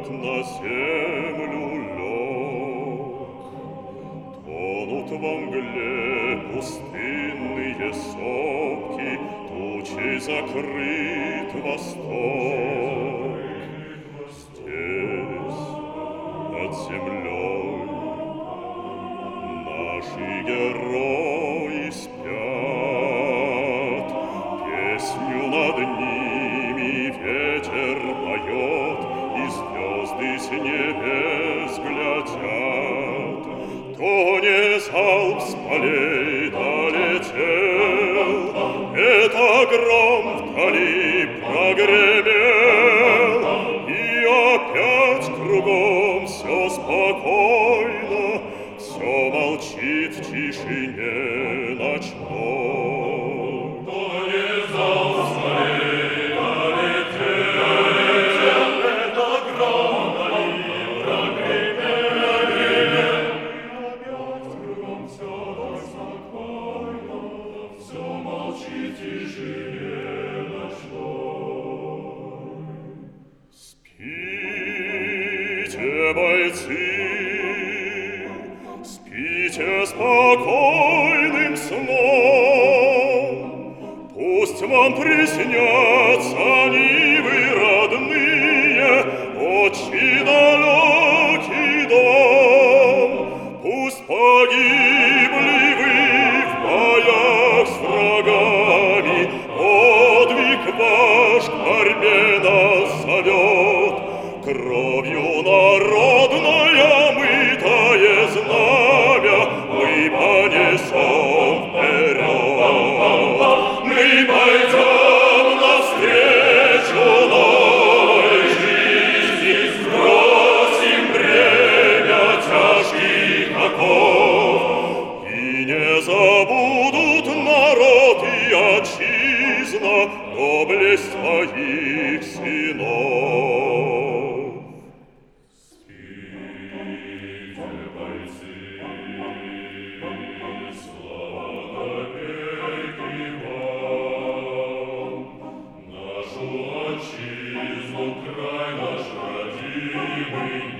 как на землю лег. Тонут во мгле пустынные сопки, тучей закрыт восток. Здесь, над землей, наши герои спят. Песню над ними ветер поет, и звезды с небес глядят. То не залп с полей долетел, это гром вдали прогремел, и опять кругом все спокойно, все молчит в тишине ночной. То не залп с полей долетел, это гром вдали прогремел, и опять кругом все спокойно, все молчит в тишине ночной. Спите, бойцы, спите спокойным сном, пусть вам приснятся нивы родные, отчий далекий дом. Пусть погибли вы в боях с врагами, подвиг ваш к борьбе нас зовет. Кровью народное мытое знамя мы понесем вперед. Мы пойдем навстречу новой жизни, сбросим бремя тяжких оков, и не забудут народ и отчизна доблесть твоих сынов. Отчизну, край наш родимый,